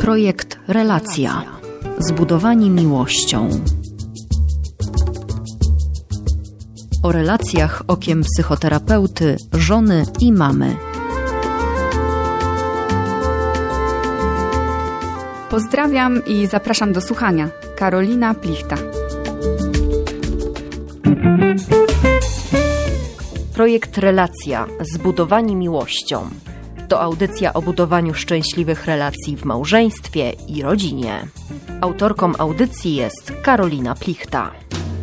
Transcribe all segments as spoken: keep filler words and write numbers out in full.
Projekt Relacja. Zbudowani miłością. O relacjach okiem psychoterapeuty, żony i mamy. Pozdrawiam i zapraszam do słuchania. Karolina Plichta. Projekt Relacja. Zbudowani miłością. To audycja o budowaniu szczęśliwych relacji w małżeństwie i rodzinie. Autorką audycji jest Karolina Plichta.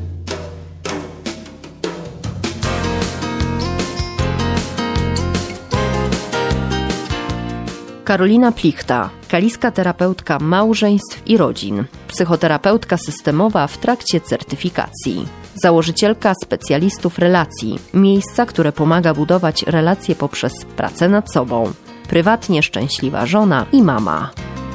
Karolina Plichta, kaliska terapeutka małżeństw i rodzin, psychoterapeutka systemowa w trakcie certyfikacji, założycielka specjalistów relacji, miejsca, które pomaga budować relacje poprzez pracę nad sobą, prywatnie szczęśliwa żona i mama.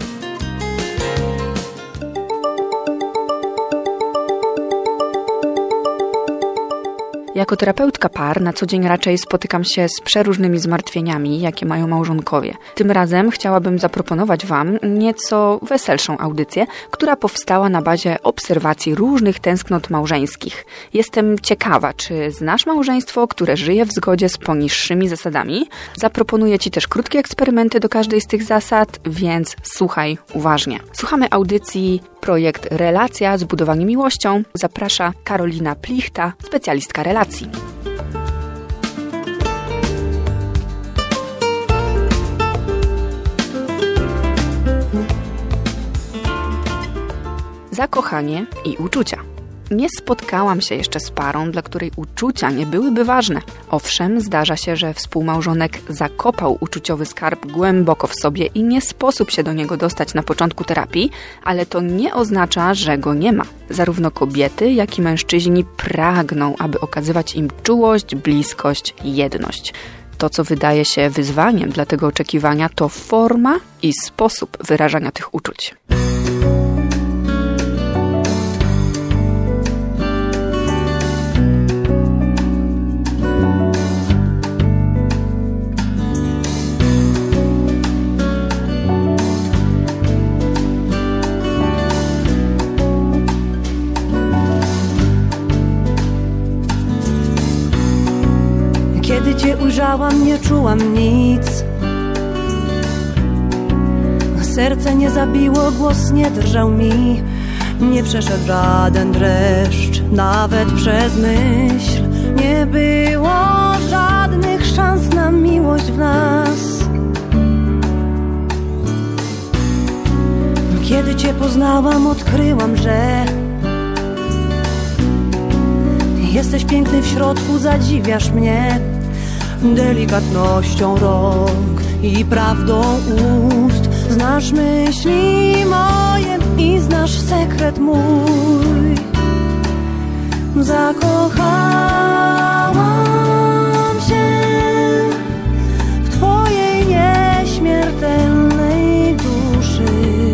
Jako terapeutka par na co dzień raczej spotykam się z przeróżnymi zmartwieniami, jakie mają małżonkowie. Tym razem chciałabym zaproponować Wam nieco weselszą audycję, która powstała na bazie obserwacji różnych tęsknot małżeńskich. Jestem ciekawa, czy znasz małżeństwo, które żyje w zgodzie z poniższymi zasadami? Zaproponuję Ci też krótkie eksperymenty do każdej z tych zasad, więc słuchaj uważnie. Słuchamy audycji Projekt Relacja. Zbudowani miłością. Zaprasza Karolina Plichta, specjalistka relacji. Zakochanie i uczucia. Nie spotkałam się jeszcze z parą, dla której uczucia nie byłyby ważne. Owszem, zdarza się, że współmałżonek zakopał uczuciowy skarb głęboko w sobie i nie sposób się do niego dostać na początku terapii, ale to nie oznacza, że go nie ma. Zarówno kobiety, jak i mężczyźni pragną, aby okazywać im czułość, bliskość, jedność. To, co wydaje się wyzwaniem dla tego oczekiwania, to forma i sposób wyrażania tych uczuć. Kiedy Cię ujrzałam, nie czułam nic. Serce nie zabiło, głos nie drżał mi. Nie przeszedł żaden dreszcz, nawet przez myśl. Nie było żadnych szans na miłość w nas. Kiedy Cię poznałam, odkryłam, że jesteś piękny w środku, zadziwiasz mnie delikatnością rąk i prawdą ust. Znasz myśli moje i znasz sekret mój. Zakochałam się w Twojej nieśmiertelnej duszy.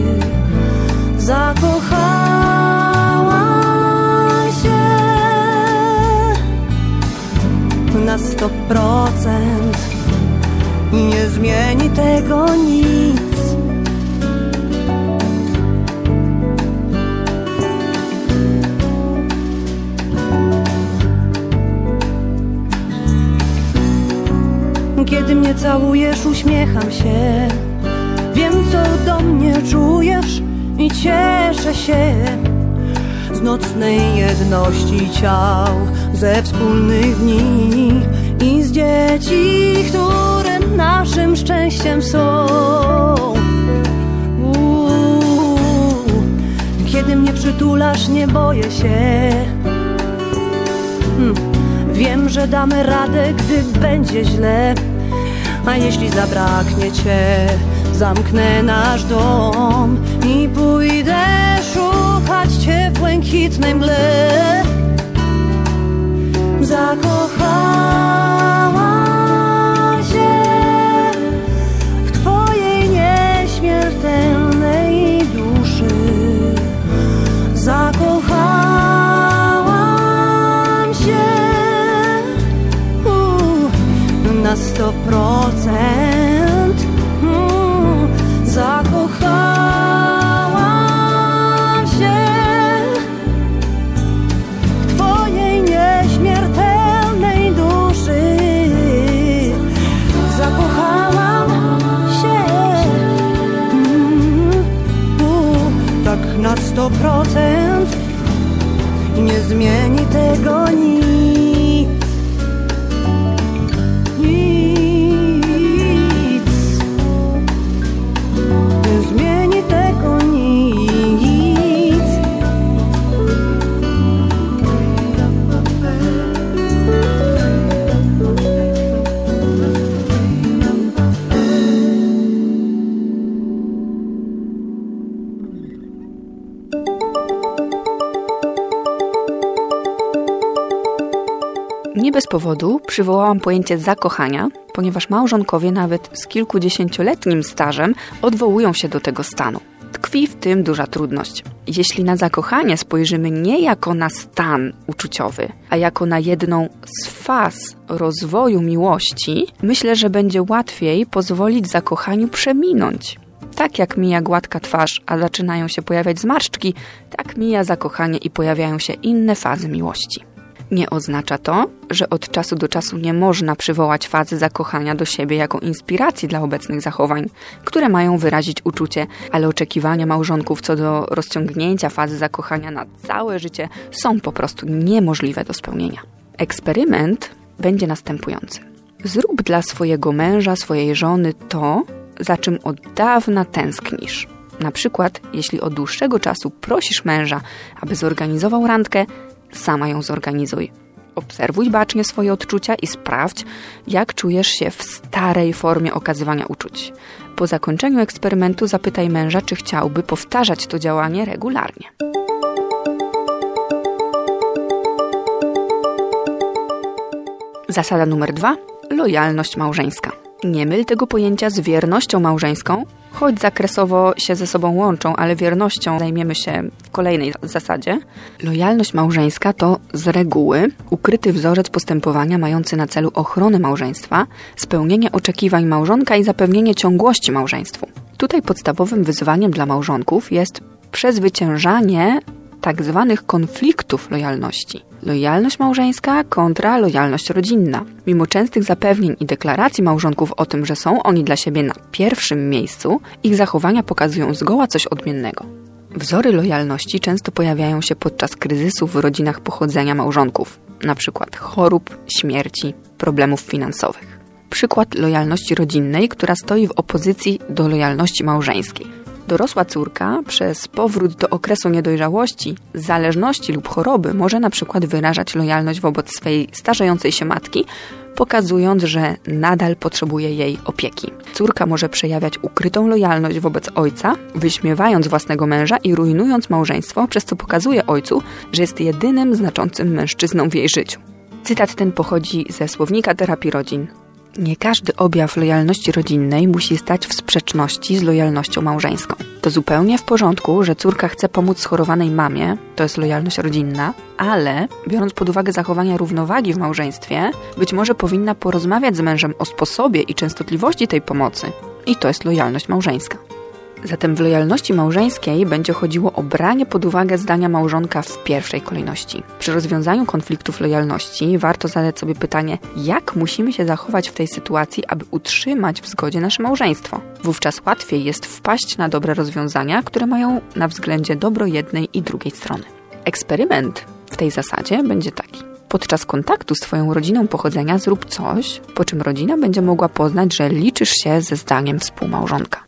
Zakochałam się na sto procent i nie zmieni tego nic. Kiedy mnie całujesz, uśmiecham się. Wiem, co do mnie czujesz i cieszę się z nocnej jedności ciał, ze wspólnych dni i z dzieci, które naszym szczęściem są. Uuu, kiedy mnie przytulasz, nie boję się. hm, Wiem, że damy radę, gdy będzie źle. A jeśli zabraknie Cię, zamknę nasz dom i pójdę szukać Cię w błękitnej mgle. Zakochałam się w Twojej nieśmiertelnej duszy. Zakochałam się uh, na sto procent. Mm, zakochałam sto procent i nie zmieni tego nic. Nic. Nie zmieni tego nic. Nie bez powodu przywołałam pojęcie zakochania, ponieważ małżonkowie nawet z kilkudziesięcioletnim stażem odwołują się do tego stanu. Tkwi w tym duża trudność. Jeśli na zakochanie spojrzymy nie jako na stan uczuciowy, a jako na jedną z faz rozwoju miłości, myślę, że będzie łatwiej pozwolić zakochaniu przeminąć. Tak jak mija gładka twarz, a zaczynają się pojawiać zmarszczki, tak mija zakochanie i pojawiają się inne fazy miłości. Nie oznacza to, że od czasu do czasu nie można przywołać fazy zakochania do siebie jako inspiracji dla obecnych zachowań, które mają wyrazić uczucie, ale oczekiwania małżonków co do rozciągnięcia fazy zakochania na całe życie są po prostu niemożliwe do spełnienia. Eksperyment będzie następujący. Zrób dla swojego męża, swojej żony to, za czym od dawna tęsknisz. Na przykład, jeśli od dłuższego czasu prosisz męża, aby zorganizował randkę, sama ją zorganizuj. Obserwuj bacznie swoje odczucia i sprawdź, jak czujesz się w starej formie okazywania uczuć. Po zakończeniu eksperymentu zapytaj męża, czy chciałby powtarzać to działanie regularnie. Zasada numer dwa. Lojalność małżeńska. Nie myl tego pojęcia z wiernością małżeńską, choć zakresowo się ze sobą łączą, ale wiernością zajmiemy się w kolejnej zasadzie. Lojalność małżeńska to z reguły ukryty wzorzec postępowania mający na celu ochronę małżeństwa, spełnienie oczekiwań małżonka i zapewnienie ciągłości małżeństwu. Tutaj podstawowym wyzwaniem dla małżonków jest przezwyciężanie tak zwanych konfliktów lojalności. Lojalność małżeńska kontra lojalność rodzinna. Mimo częstych zapewnień i deklaracji małżonków o tym, że są oni dla siebie na pierwszym miejscu, ich zachowania pokazują zgoła coś odmiennego. Wzory lojalności często pojawiają się podczas kryzysów w rodzinach pochodzenia małżonków, np. chorób, śmierci, problemów finansowych. Przykład lojalności rodzinnej, która stoi w opozycji do lojalności małżeńskiej. Dorosła córka przez powrót do okresu niedojrzałości, zależności lub choroby może na przykład wyrażać lojalność wobec swej starzejącej się matki, pokazując, że nadal potrzebuje jej opieki. Córka może przejawiać ukrytą lojalność wobec ojca, wyśmiewając własnego męża i rujnując małżeństwo, przez co pokazuje ojcu, że jest jedynym znaczącym mężczyzną w jej życiu. Cytat ten pochodzi ze słownika terapii rodzin. Nie każdy objaw lojalności rodzinnej musi stać w sprzeczności z lojalnością małżeńską. To zupełnie w porządku, że córka chce pomóc schorowanej mamie, to jest lojalność rodzinna, ale biorąc pod uwagę zachowania równowagi w małżeństwie, być może powinna porozmawiać z mężem o sposobie i częstotliwości tej pomocy. I to jest lojalność małżeńska. Zatem w lojalności małżeńskiej będzie chodziło o branie pod uwagę zdania małżonka w pierwszej kolejności. Przy rozwiązaniu konfliktów lojalności warto zadać sobie pytanie, jak musimy się zachować w tej sytuacji, aby utrzymać w zgodzie nasze małżeństwo. Wówczas łatwiej jest wpaść na dobre rozwiązania, które mają na względzie dobro jednej i drugiej strony. Eksperyment w tej zasadzie będzie taki. Podczas kontaktu z Twoją rodziną pochodzenia zrób coś, po czym rodzina będzie mogła poznać, że liczysz się ze zdaniem współmałżonka.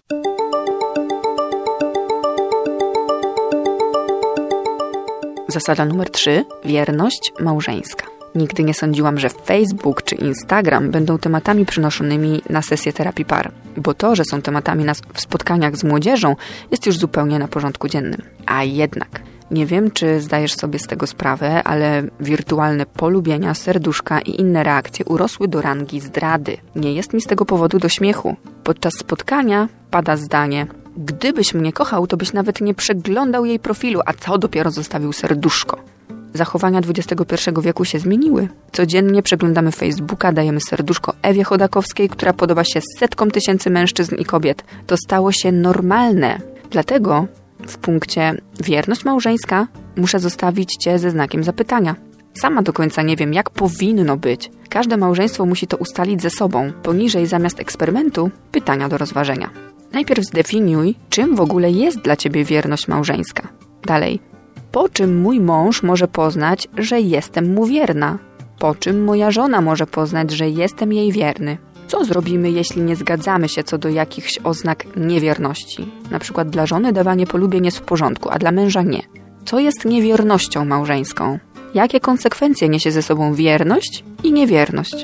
Zasada numer trzy. Wierność małżeńska. Nigdy nie sądziłam, że Facebook czy Instagram będą tematami przynoszonymi na sesję terapii par, bo to, że są tematami na, w spotkaniach z młodzieżą, jest już zupełnie na porządku dziennym. A jednak, nie wiem, czy zdajesz sobie z tego sprawę, ale wirtualne polubienia, serduszka i inne reakcje urosły do rangi zdrady. Nie jest mi z tego powodu do śmiechu. Podczas spotkania pada zdanie: gdybyś mnie kochał, to byś nawet nie przeglądał jej profilu, a co dopiero zostawił serduszko. Zachowania dwudziestego pierwszego wieku się zmieniły. Codziennie przeglądamy Facebooka, dajemy serduszko Ewie Chodakowskiej, która podoba się setkom tysięcy mężczyzn i kobiet. To stało się normalne. Dlatego w punkcie wierność małżeńska muszę zostawić Cię ze znakiem zapytania. Sama do końca nie wiem, jak powinno być. Każde małżeństwo musi to ustalić ze sobą. Poniżej zamiast eksperymentu pytania do rozważenia. Najpierw zdefiniuj, czym w ogóle jest dla Ciebie wierność małżeńska. Dalej. Po czym mój mąż może poznać, że jestem mu wierna? Po czym moja żona może poznać, że jestem jej wierny? Co zrobimy, jeśli nie zgadzamy się co do jakichś oznak niewierności? Na przykład dla żony dawanie polubień jest w porządku, a dla męża nie. Co jest niewiernością małżeńską? Jakie konsekwencje niesie ze sobą wierność i niewierność?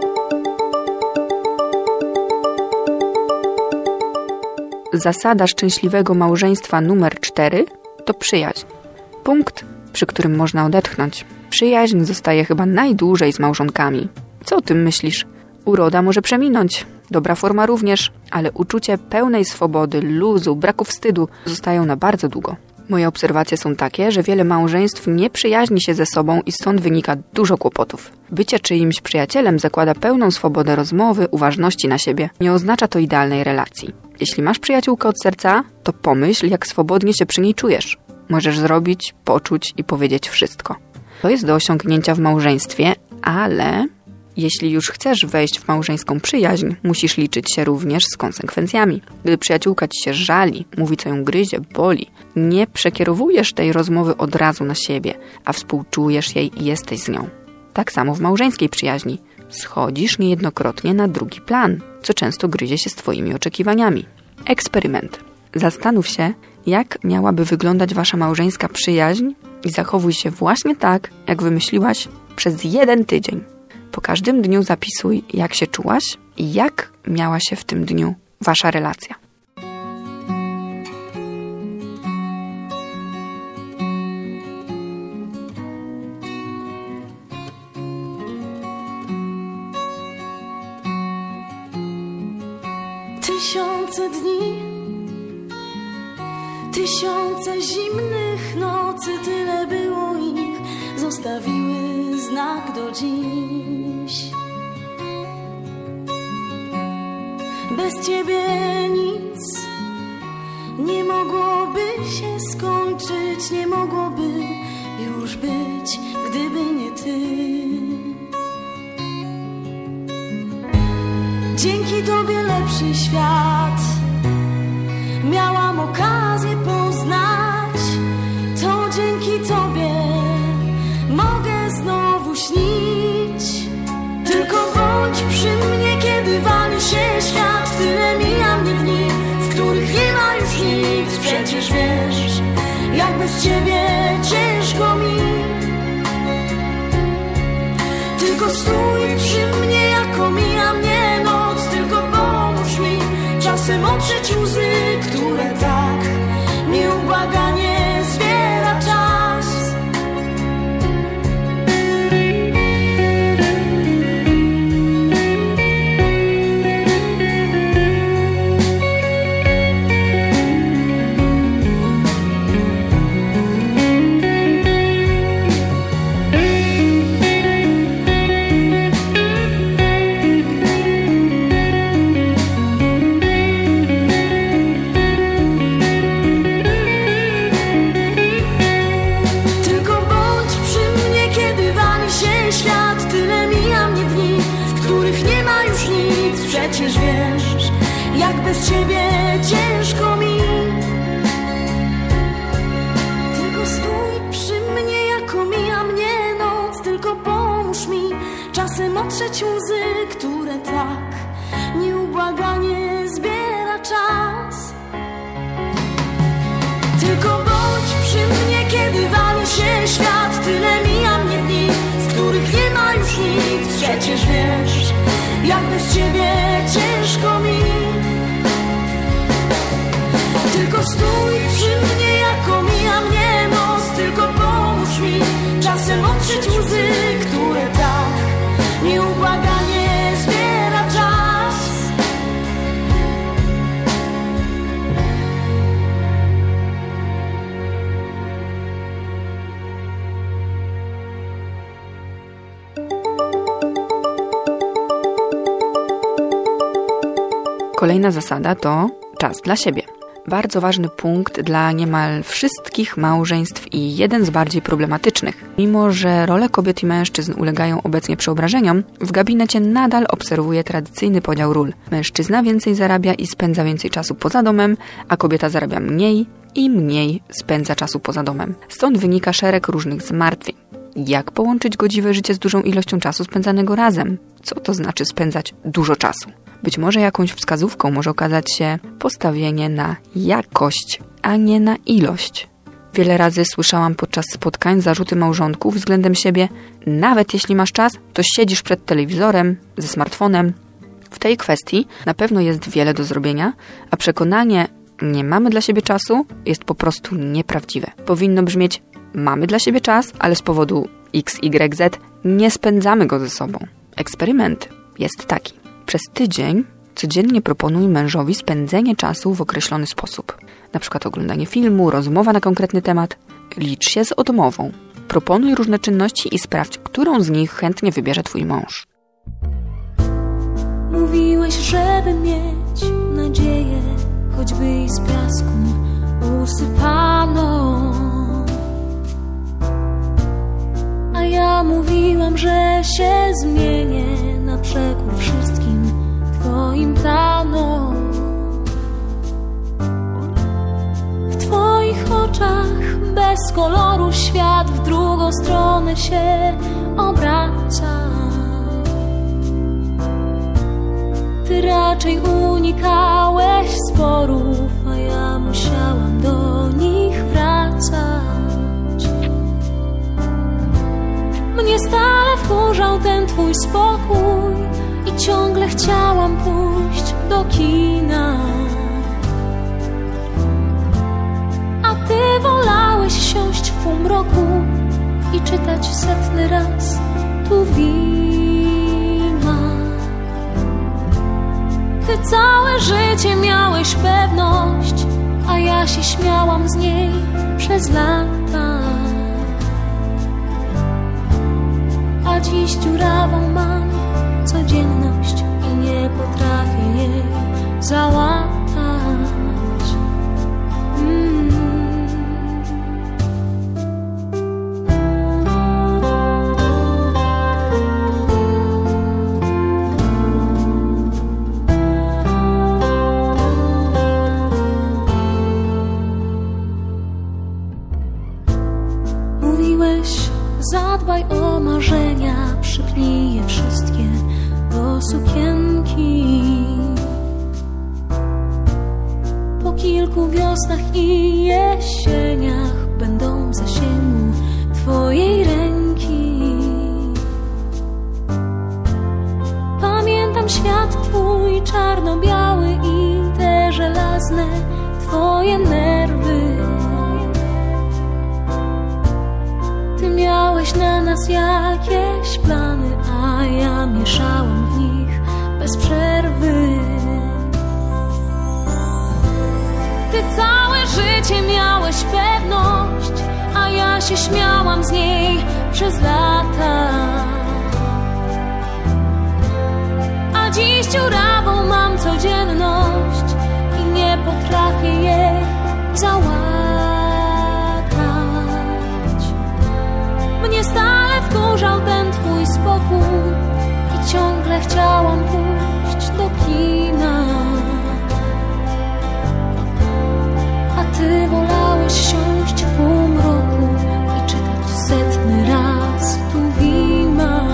Zasada szczęśliwego małżeństwa numer cztery to przyjaźń. Punkt, przy którym można odetchnąć. Przyjaźń zostaje chyba najdłużej z małżonkami. Co o tym myślisz? Uroda może przeminąć, dobra forma również, ale uczucie pełnej swobody, luzu, braku wstydu zostają na bardzo długo. Moje obserwacje są takie, że wiele małżeństw nie przyjaźni się ze sobą i stąd wynika dużo kłopotów. Bycie czyimś przyjacielem zakłada pełną swobodę rozmowy, uważności na siebie. Nie oznacza to idealnej relacji. Jeśli masz przyjaciółkę od serca, to pomyśl, jak swobodnie się przy niej czujesz. Możesz zrobić, poczuć i powiedzieć wszystko. To jest do osiągnięcia w małżeństwie, ale jeśli już chcesz wejść w małżeńską przyjaźń, musisz liczyć się również z konsekwencjami. Gdy przyjaciółka ci się żali, mówi co ją gryzie, boli, nie przekierowujesz tej rozmowy od razu na siebie, a współczujesz jej i jesteś z nią. Tak samo w małżeńskiej przyjaźni. Schodzisz niejednokrotnie na drugi plan, co często gryzie się z twoimi oczekiwaniami. Eksperyment. Zastanów się, jak miałaby wyglądać wasza małżeńska przyjaźń i zachowuj się właśnie tak, jak wymyśliłaś przez jeden tydzień. Po każdym dniu zapisuj, jak się czułaś i jak miała się w tym dniu wasza relacja. Tysiące dni, tysiące zimnych nocy, tyle było ich, zostawiły znak do dziś. Bez ciebie nic nie mogłoby się skończyć, nie mogłoby już być, gdyby nie ty. Dzięki tobie lepszy świat miałam okazję poznać. To dzięki tobie mogę znowu śnić. Tylko bądź przy mnie, kiedy wali się świat. Tyle mija mnie dni, w których nie ma już nic. Przecież wiesz, jak bez ciebie ciężko mi. Tylko stój przy mnie, jak omija mnie noc. Tylko pomóż mi czasem otrzeć łzy, które tak nieubłaganie zbiera czas. Przecież wiesz, jak bez ciebie ciężko mi. Tylko stój przy mnie, jak omija mnie noc. Tylko pomóż mi czasem otrzeć łzy, które tak nieubłaganie zbiera czas. Tylko bądź przy mnie, kiedy wali się świat. Tyle mija mnie dni, w których nie ma już nic. Przecież wiesz, jak bez ciebie ciężko mi. Tylko stój przy mnie, jak omija mnie noc. Tylko pomóż mi czasem otrzeć łzy, które tak nieubłaganie zbiera czas. Kolejna zasada to czas dla siebie. Bardzo ważny punkt dla niemal wszystkich małżeństw i jeden z bardziej problematycznych. Mimo że role kobiet i mężczyzn ulegają obecnie przeobrażeniom, w gabinecie nadal obserwuję tradycyjny podział ról. Mężczyzna więcej zarabia i spędza więcej czasu poza domem, a kobieta zarabia mniej i mniej spędza czasu poza domem. Stąd wynika szereg różnych zmartwień. Jak połączyć godziwe życie z dużą ilością czasu spędzanego razem? Co to znaczy spędzać dużo czasu? Być może jakąś wskazówką może okazać się postawienie na jakość, a nie na ilość. Wiele razy słyszałam podczas spotkań zarzuty małżonków względem siebie: nawet jeśli masz czas, to siedzisz przed telewizorem, ze smartfonem. W tej kwestii na pewno jest wiele do zrobienia, a przekonanie nie mamy dla siebie czasu jest po prostu nieprawdziwe. Powinno brzmieć: mamy dla siebie czas, ale z powodu X Y Z nie spędzamy go ze sobą. Eksperyment jest taki. Przez tydzień codziennie proponuj mężowi spędzenie czasu w określony sposób. Na przykład oglądanie filmu, rozmowa na konkretny temat. Licz się z odmową. Proponuj różne czynności i sprawdź, którą z nich chętnie wybierze twój mąż. Mówiłeś, żeby mieć nadzieję, choćby i z piasku usypaną. A ja mówiłam, że się zmienię na przekór wszystkim twoim planom. W twoich oczach bez koloru świat w drugą stronę się obraca. Ty raczej unikałeś sporów, a ja musiałam do nich wracać. Mnie stale wkurzał ten twój spokój i ciągle chciałam pójść do kina. A ty wolałeś siąść w półmroku i czytać setny raz tu wina. Ty całe życie miałeś pewność, a ja się śmiałam z niej przez lata. A dziś dziurawą mam codzienność i nie potrafię jej załatać. Mm. Zadbaj o marzenia, przypnij je wszystkie do sukienki. Po kilku wiosnach i jesieniach będą w zasięgu twojej ręki. Pamiętam świat twój czarno-biały i te żelazne twoje nerwy. Miałeś na nas jakieś plany, a ja mieszałam w nich bez przerwy. Ty całe życie miałeś pewność, a ja się śmiałam z niej przez lata. A dziś dziurawą mam codzienność i nie potrafię jej załatać. Mnie stale wkurzał ten twój spokój i ciągle chciałam pójść do kina. A ty wolałeś siąść w półmroku i czytać setny raz tu wina.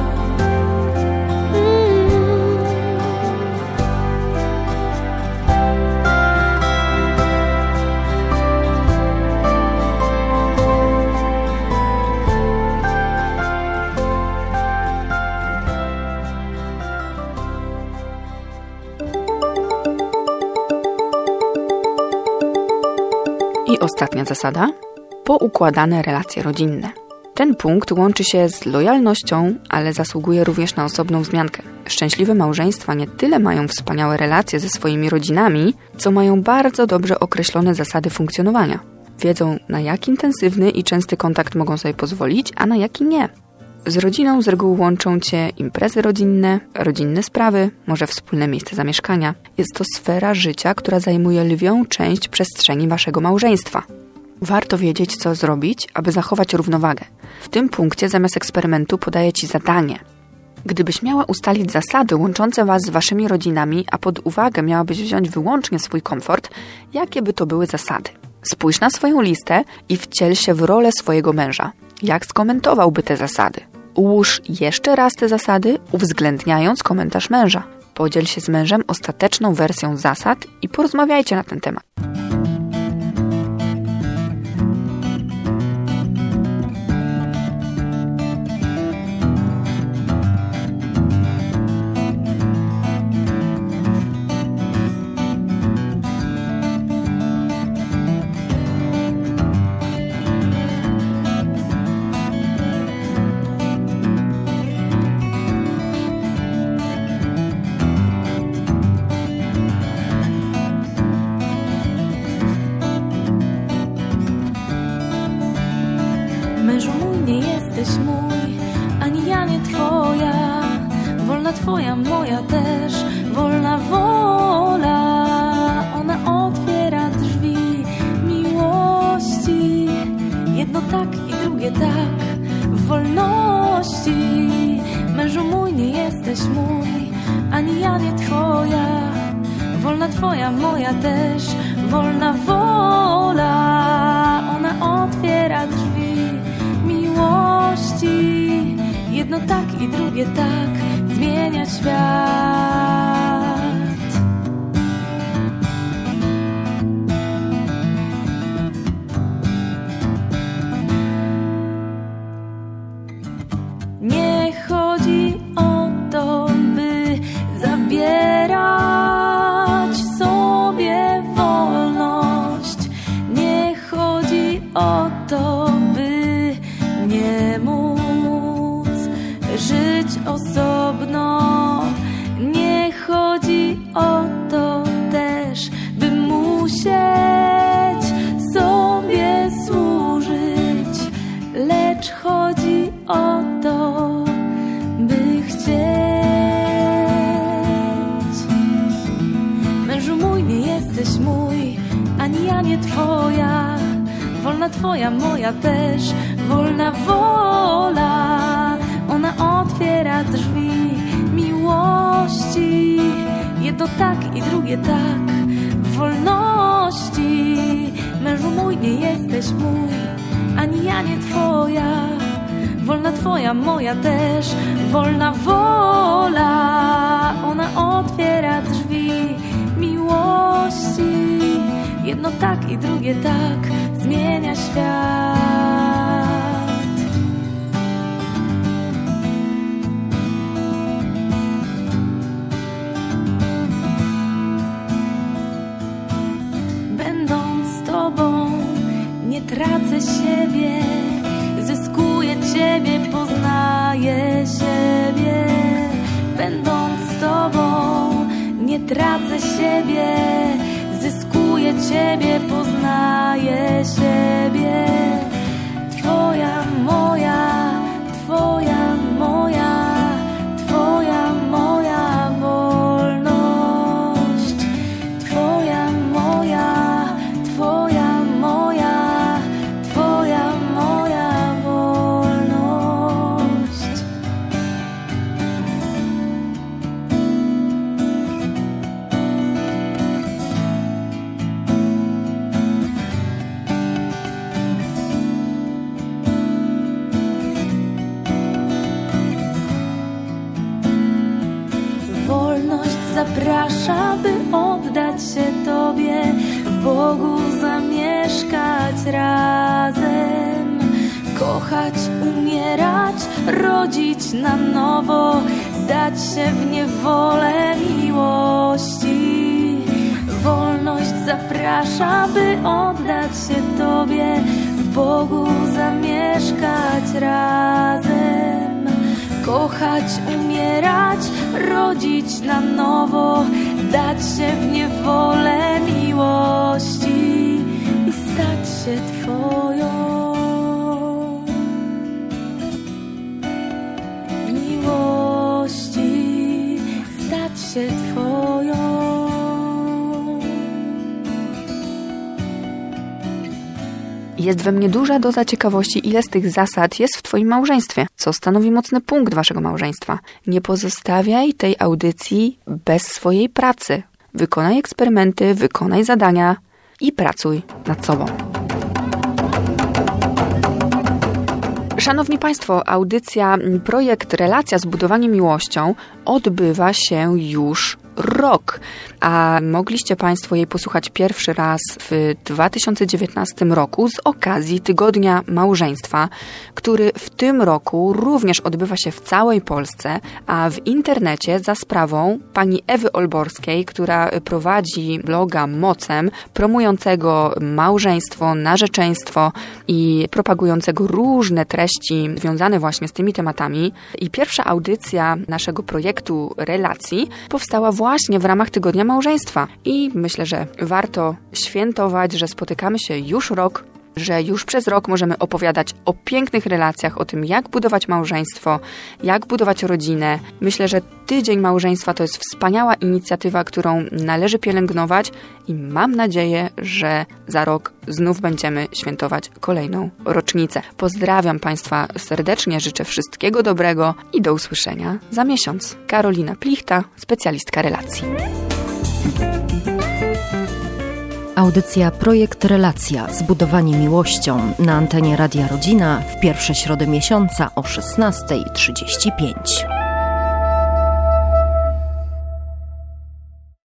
I ostatnia zasada: poukładane relacje rodzinne. Ten punkt łączy się z lojalnością, ale zasługuje również na osobną wzmiankę. Szczęśliwe małżeństwa nie tyle mają wspaniałe relacje ze swoimi rodzinami, co mają bardzo dobrze określone zasady funkcjonowania. Wiedzą, na jak intensywny i częsty kontakt mogą sobie pozwolić, a na jaki nie. Z rodziną z reguły łączą cię imprezy rodzinne, rodzinne sprawy, może wspólne miejsce zamieszkania. Jest to sfera życia, która zajmuje lwią część przestrzeni waszego małżeństwa. Warto wiedzieć, co zrobić, aby zachować równowagę. W tym punkcie zamiast eksperymentu podaję ci zadanie. Gdybyś miała ustalić zasady łączące was z waszymi rodzinami, a pod uwagę miałabyś wziąć wyłącznie swój komfort, jakie by to były zasady? Spójrz na swoją listę i wciel się w rolę swojego męża. Jak skomentowałby te zasady? Ułóż jeszcze raz te zasady, uwzględniając komentarz męża. Podziel się z mężem ostateczną wersją zasad i porozmawiajcie na ten temat. Mężu mój, nie jesteś mój, ani ja nie twoja. Wolna twoja, moja też, wolna wola. Ona otwiera drzwi miłości. Jedno tak i drugie tak, w wolności. Mężu mój, nie jesteś mój, ani ja nie twoja. Wolna twoja, moja też, wolna wola. Ona otwiera drzwi miłości. Jedno tak i drugie tak zmienia świat. Nie chodzi o to, by zabierać sobie wolność. Nie chodzi o to, by nie móc żyć osobno. Nie chodzi o to też, by musieć sobie służyć. Lecz chodzi o to, by chcieć. Mężu mój, nie jesteś mój, ani ja nie twoja. Wolna twoja, moja też, wolna wola. Ona otwiera drzwi miłości. Jedno tak i drugie tak, w wolności. Mężu mój, nie jesteś mój, ani ja nie twoja. Wolna twoja, moja też, wolna wola. Ona otwiera drzwi miłości. Jedno tak i drugie tak zmienia świat. Będąc z tobą nie tracę siebie. Zyskuję ciebie, poznaję siebie. Będąc z tobą nie tracę siebie. Zyskuję ciebie, poznaję siebie. Twoja, moja, twoja, moja, twoja, moja wolność. Twoja, moja, twoja, moja, twoja, moja wolność. Zaprasza, by oddać się Tobie, w Bogu zamieszkać razem, kochać, umierać, rodzić na nowo, dać się w niewolę miłości. Wolność zaprasza, by oddać się Tobie, w Bogu zamieszkać razem, kochać, umierać, rodzić na nowo, dać się w niewolę miłości i stać się Twoją miłości, stać się Twoją. Jest we mnie duża doza ciekawości, ile z tych zasad jest w Twoim małżeństwie, co stanowi mocny punkt Waszego małżeństwa. Nie pozostawiaj tej audycji bez swojej pracy. Wykonaj eksperymenty, wykonaj zadania i pracuj nad sobą. Szanowni Państwo, audycja Projekt Relacja Zbudowanie Miłością odbywa się już rok, a mogliście Państwo jej posłuchać pierwszy raz w dwa tysiące dziewiętnastym roku z okazji Tygodnia Małżeństwa, który w tym roku również odbywa się w całej Polsce, a w internecie za sprawą pani Ewy Olborskiej, która prowadzi bloga Mocem, promującego małżeństwo, narzeczeństwo i propagującego różne treści związane właśnie z tymi tematami. I pierwsza audycja naszego projektu Relacji powstała właśnie właśnie w ramach Tygodnia Małżeństwa. I myślę, że warto świętować, że spotykamy się już rok, że już przez rok możemy opowiadać o pięknych relacjach, o tym, jak budować małżeństwo, jak budować rodzinę. Myślę, że Tydzień Małżeństwa to jest wspaniała inicjatywa, którą należy pielęgnować i mam nadzieję, że za rok znów będziemy świętować kolejną rocznicę. Pozdrawiam Państwa serdecznie, życzę wszystkiego dobrego i do usłyszenia za miesiąc. Karolina Plichta, specjalistka relacji. Audycja Projekt Relacja Zbudowanie Miłością na antenie Radia Rodzina w pierwsze środy miesiąca o szesnasta trzydzieści pięć.